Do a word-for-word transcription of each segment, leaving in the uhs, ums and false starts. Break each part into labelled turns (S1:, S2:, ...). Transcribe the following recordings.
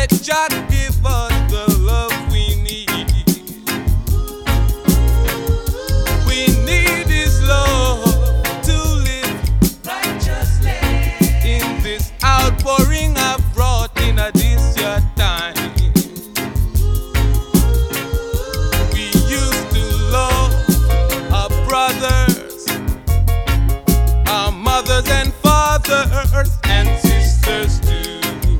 S1: let Jah give us the love we need. We need His love to live righteously in this outpouring I've brought in a this your time. We used to love our brothers, our mothers and fathers and sisters too.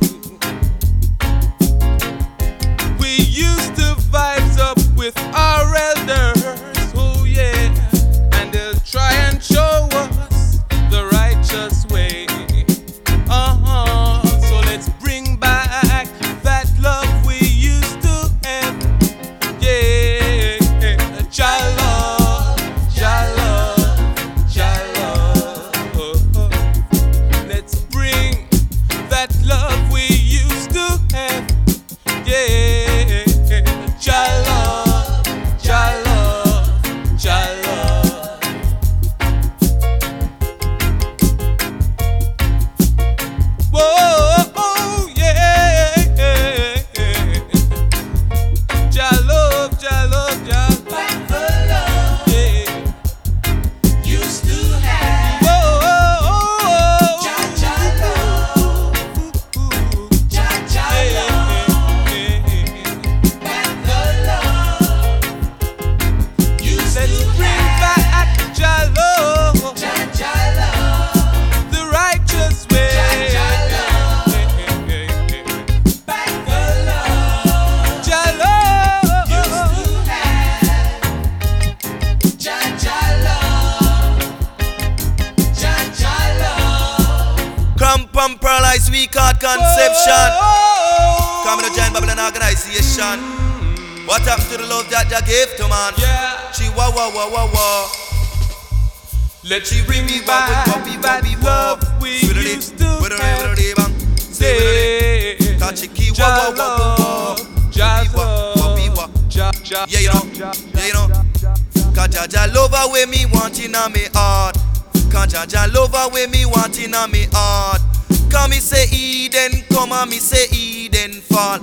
S1: We used to vibes up with our elders, oh yeah, and they'll try and show us the righteous way. Uh-huh, so let's bring back that love we used to have. Yeah, Jah love, Jah love, Jah love. Let's bring that love we used to have. Yeah, Jah love, Jah love, Jah love. Whoa, oh, yeah. Jah love, Jah love, Jah love.
S2: Like the love
S1: Yeah.
S2: used to have.
S1: Whoa, oh,
S2: Jah, Jah love, Jah, Jah love. Like the love used
S1: Let's
S2: to
S1: bring
S2: have.
S1: back Jah love,
S2: Jah, Jah love,
S1: the righteous way.
S2: Jah, Jah love. Like the love
S1: Jah love.
S2: used to have. Jah, Jah love, Jah, Jah love.
S3: Cramp and paralyzed weak heart conception.
S1: Oh.
S3: Coming to join Babylon organization. What happens to the love that Jah gave to man?
S1: Yeah.
S3: She wah wah wah wah wah.
S1: Let's bring
S3: me
S1: back
S3: wah, wah, wah,
S1: that
S3: wah, wah.
S1: love we
S3: Swiddly,
S1: used to
S3: widdly,
S1: have.
S3: widdly, bang. Say widdly.
S1: Say
S3: Catch a key, wah,
S1: Jah
S3: wah, wah, wah, wah.
S1: love, Jah
S3: Wah, wah, wah, wah.
S1: love, Jah, Jah,
S3: Yeah, you know.
S1: Jah,
S3: Yeah, you know. Cause Jah Jah love her way me want in a me heart. Cause Jah Jah love her way me want in a me heart. Cause me say Eden come and me say Eden fall.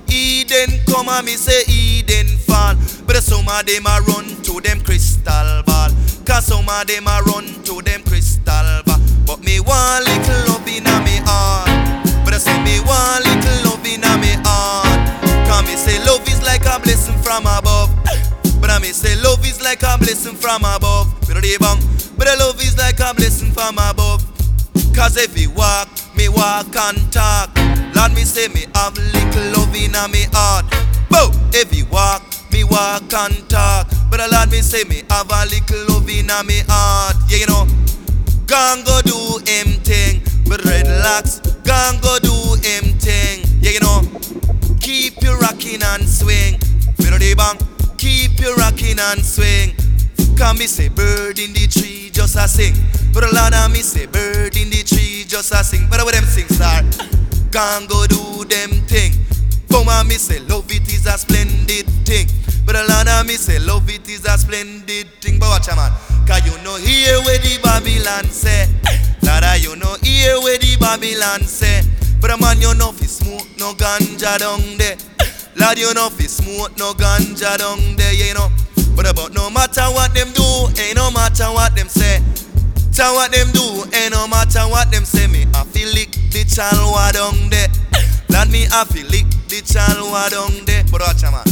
S3: Eden come and me say Eden fall. But some of them a run to them crystal ball. Cause some of them a run to them crystal ball. But me want little love in a me heart. But I say me want little love in a me heart. Cause me say love is like a blessing from above. But I may say love is like a blessing from above. But the love is like a blessing from above. Cause if we walk, me walk and talk. Lord, me say me have little love in a me heart. Bow, if we walk, me walk and talk. But the Lord, me say me have a little love in a me heart. Yeah, you know. Gon' go do him thing. But relax, gon' go do him thing. Yeah, you know. Keep you rocking and swing. But the bang. Keep you rocking and swing. Can me say bird in the tree just a sing. But a lot of me say bird in the tree just a sing. But what them sing star? Can't go do them thing. Come on me say love it is a splendid thing. But a lot of me say love it is a splendid thing. But watch a man. Cause you know hear where the Babylon say. Lada you know hear where the Babylon say. But a man you know fi smoke no ganja down there. Lord, you know fi smoke no ganja down there, you know. But about no matter what them do, ain't no matter what them say. Matter what them do, ain't no matter what them say. Me I feel lick the chalwa down there. Lord, me I feel lick the chalwa down there. But watch a man.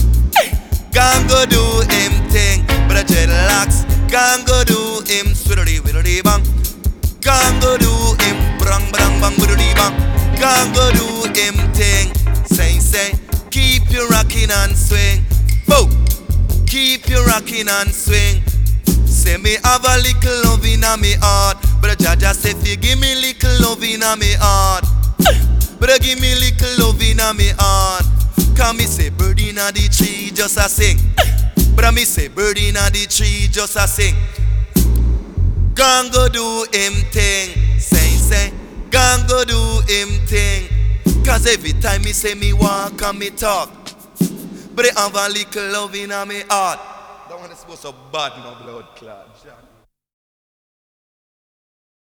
S3: Can't go do him thing, but a dreadlocks. Can't go do him swiddly widdly bang. Can't go do him brang brang bang widdly bang. Can't go do him thing. Say say. Keep you rocking and swing. Bow. Keep you rocking and swing. Say me have a little love in a me heart. But Jah Jah say fi give me little love in a me heart. But give me little love in a me heart. Cause me say bird in a the tree just a sing. But me say bird in a the tree just a sing. Gon' go do him thing. Say say. Gon' go do him thing. Cause every time me say me walk and me talk, but they have a little love in my heart. That one is supposed to bad no blood clot.